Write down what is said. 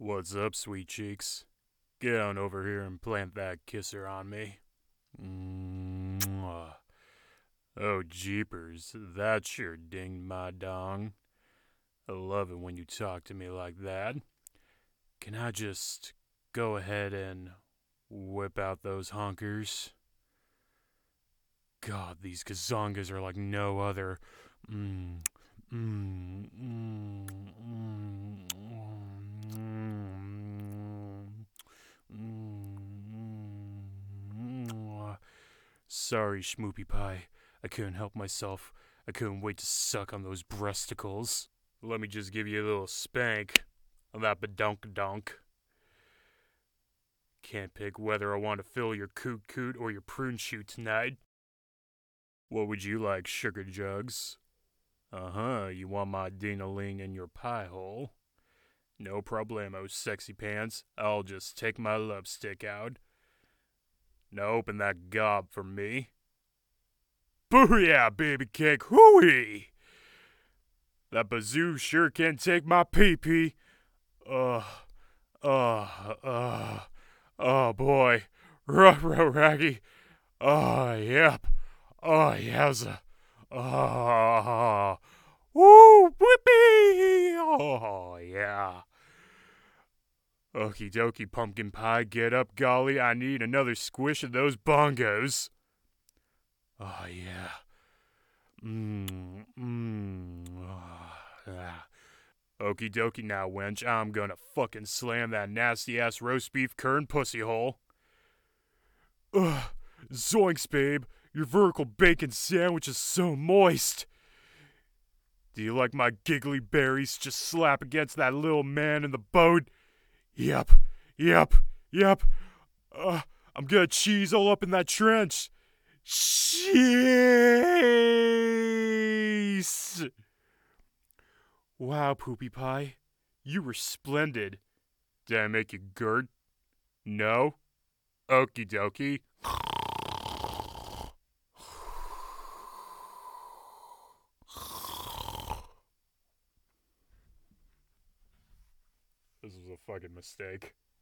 What's up, sweet cheeks? Get on over here and plant that kisser on me. Mwah. Oh, jeepers, that sure dinged my dong. I love it when you talk to me like that. Can I just go ahead and whip out those honkers? God, these gazongas are like no other. Mm, mm, mm, mm, mm, mm. Sorry, Schmoopy Pie. I couldn't help myself. I couldn't wait to suck on those breasticles. Let me just give you a little spank on that badonk-donk. Can't pick whether I want to fill your coot-coot or your prune shoot tonight. What would you like, sugar jugs? Uh-huh, you want my ding-a-ling in your pie hole? No problemo, sexy pants. I'll just take my love stick out. Now open that gob for me. Booyah, baby cake, hooey! That bazoo sure can take my pee-pee. Ugh, oh boy. Ruh-roh, Raggy. Oh, yep. Oh, yowza. Oh, woo, whippy! Oh, yeah. Okie dokie, pumpkin pie, get up, golly. I need another squish of those bongos. Oh, yeah. Ah. Okie dokie now, wench. I'm gonna fucking slam that nasty ass roast beef curd pussy hole. Ugh. Zoinks, babe. Your vertical bacon sandwich is so moist. Do you like my giggly berries just slap against that little man in the boat? Yep. Yep. Yep. I'm gonna cheese all up in that trench. Cheese! Wow, Poopy Pie. You were splendid. Did I make you girt? No? Okie dokie. This was a fucking mistake.